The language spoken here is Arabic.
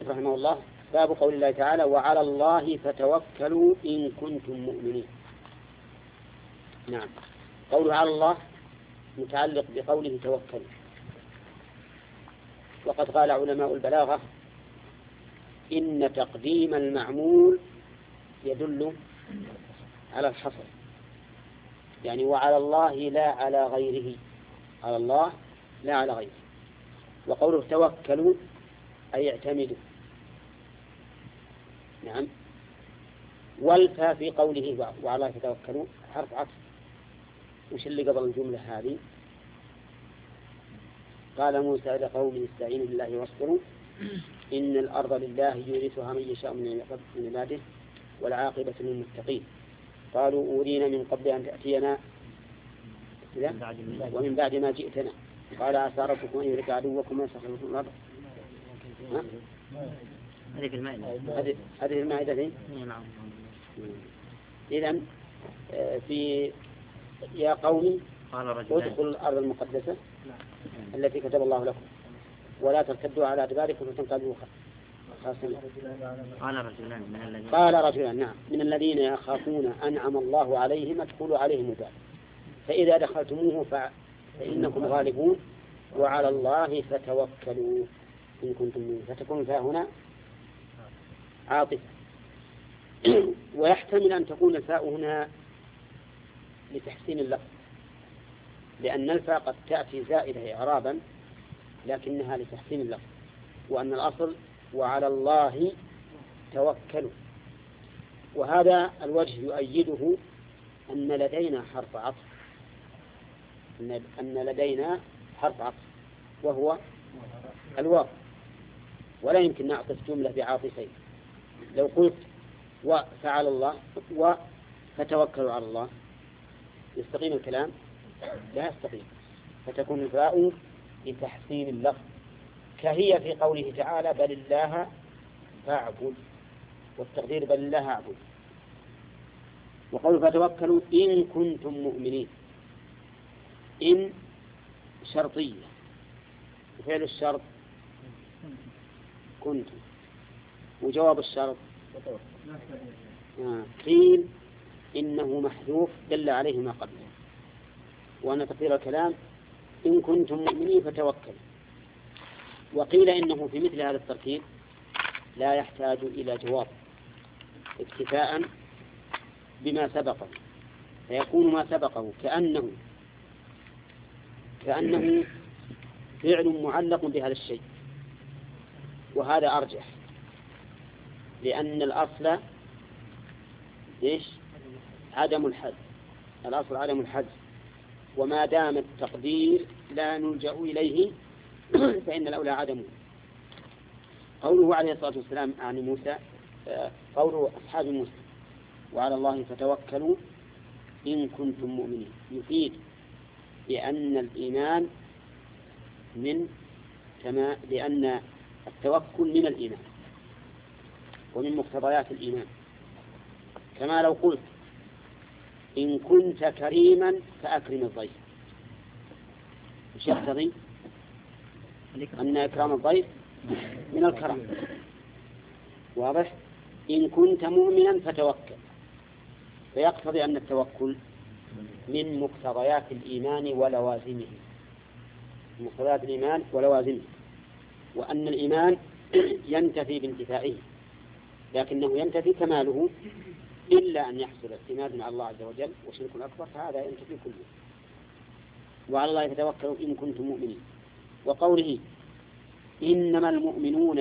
رحمه الله: باب قول الله تعالى: وعلى الله فتوكلوا إن كنتم مؤمنين. نعم، قوله على الله متعلق بقوله توكلوا. وقد قال علماء البلاغة: إن تقديم المعمول يدل على الحصر، يعني وعلى الله لا على غيره، على الله لا على غيره. وقوله توكلوا أي اعتمدوا. نعم. والفا في قوله وعلى الله فتوكلوا حرف عطف. وش اللي قبل الجملة هذه؟ قال موسى لقومه: استعينوا بالله واصبروا إن الأرض لله يورثها من يشاء من عباده والعاقبة للمتقين. قالوا: أورينا من قبل أن تأتينا ومن بعد ما جئتنا. قال: عسى ربكم أن يهلك عدوكم ويستخلفكم الأرض. هذه في المائدة. هذه المائدة ذي. نعم. إذن في يا قوم ادخلوا الأرض المقدسة التي كتب الله لكم ولا ترتدوا على أدباركم فتنقلبوا خاسرين. قال رجلان نعم من الذين يخافون أنعم الله عليهم ادخلوا عليهم الباب فإذا دخلتموه فإنكم غالبون وعلى الله فتوكلوا إن كنتم مؤمنين. فتكون هنا عاطفة. ويحتمل أن تكون الفاء هنا لتحسين اللفظ، لأن الفاء قد تأتي زائدة إعرابا لكنها لتحسين اللفظ، وأن الأصل وعلى الله توكلوا. وهذا الوجه يؤيده أن لدينا حرف عطف، أن لدينا حرف عطف وهو الواو، ولا يمكن نعطف جملة بعاطفين. لو قلت وفعل الله وفتوكلوا على الله يستقيم الكلام؟ لا يستقيم. فتكون الفاء لتحسين اللفظ، كهي في قوله تعالى بل الله فاعبد، والتقدير بل الله اعبد. وقول فتوكلوا إن كنتم مؤمنين، إن شرطية وفعل الشرط كنتم، وجواب الشرط قيل إنه محذوف دل عليه ما قبله، وأن تقدير الكلام إن كنتم مؤمنين فتوكلوا. وقيل إنه في مثل هذا التركيب لا يحتاج إلى جواب اكتفاء بما سبقه، فيكون ما سبقه كأنه فعل معلق بهذا الشيء، وهذا أرجح، لأن الأصل إيش؟ عدم الحذف. الأصل عدم الحذف، وما دام التقدير لا نلجأ إليه فإن الأولى عدمه. قوله عليه الصلاة والسلام عن موسى، قوله أصحاب موسى وعلى الله فتوكلوا إن كنتم مؤمنين، يفيد بأن الإيمان لأن التوكل من الإيمان ومن مقتضيات الإيمان. كما لو قلت إن كنت كريما فأكرم الضيف، مش يقتضي أن إكرام الضيف من الكرم؟ واضح؟ إن كنت مؤمنا فتوكل، فيقتضي أن التوكل من مقتضيات الإيمان ولوازمه، مقتضيات الإيمان ولوازمه، وأن الإيمان ينتفي بانتفائه، لكنه ينتفي كماله إلا أن يحصل اعتماد على الله عز وجل وشرك أكبر، فهذا ينتفي كله. وعلى الله يتوكلوا إن كنتم مؤمنين. وقوله إنما المؤمنون